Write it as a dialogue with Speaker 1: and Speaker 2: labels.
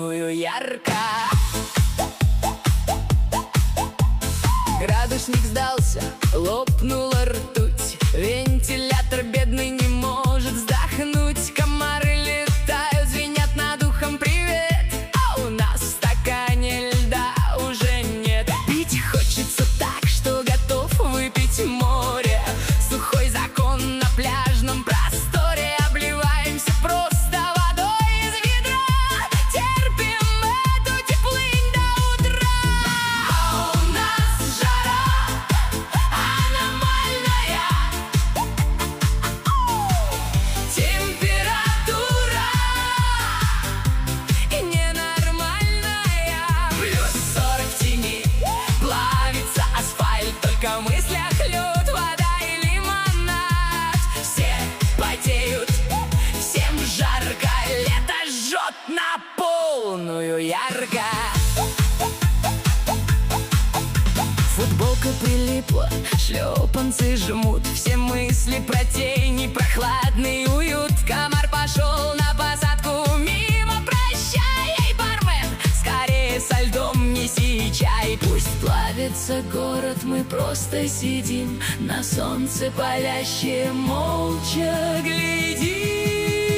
Speaker 1: полную ярко. Градусник сдался, лопнула ртуть, вентилятор бедный не может вздохнуть. Комары летают, звенят над ухом привет, а у нас в стакане льда уже нет. Пить хочется так, что готов выпить море. Сухой закон на пляжном просторе. Обливаемся просто водой из ведра, терпим эту теплынь до утра. А у нас жара аномальная, температура ненормальная. Плюс 40 в тени, плавится асфальт, только в мыслях лед, вода и лимонад. Все потеют, всем жарко, лето жжет на полную ярко. Футболка прилипла, шлепанцы жмут, все мысли про тень и прохладный уют. Комар пошел на посадку мимо, прощай, эй, бармен, скорее со льдом неси чай. Пусть плавится город, мы просто сидим на солнце палящее, молча глядим.